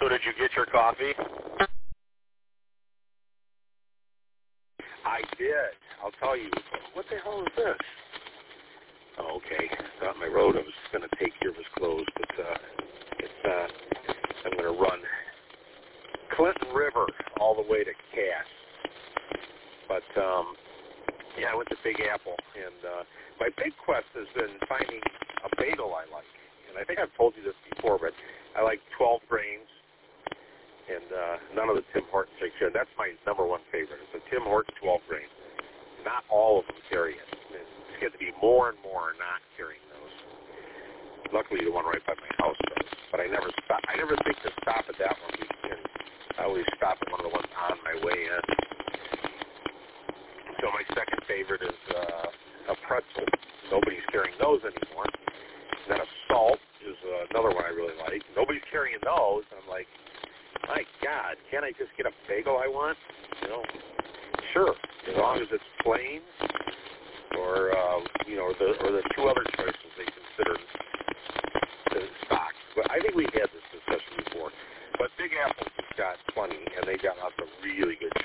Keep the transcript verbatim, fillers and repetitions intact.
So did you get your coffee? I did. I'll tell you. What the hell is this? Oh, okay. Not my road. I was going to take here was closed, but uh, it's, uh, I'm going to run Clinton River all the way to Cass. But, um, yeah, I went to Big Apple, and uh, my big quest has been finding a bagel I like. And I think I've told you this before, but I like twelve grains, and uh, none of the Tim Hortons I share. That's my number one favorite. It's a Tim Hortons twelve grain. Not all of them carry it. It's getting to be more and more not carrying those. Luckily, the one right by my house does. But I never stop. I never think to stop at that one. And I always stop at one of the ones on my way in. So my second favorite is uh, a pretzel. Nobody's carrying those anymore. And then a salt is uh, another one I really like. Nobody's carrying those. I'm like, my God, can't I just get a bagel I want? You know, sure, as long as it's plain, or uh, you know, the or the two other choices they consider the stock. But I think we had this discussion before. But Big Apple's has got plenty, and they got lots of really good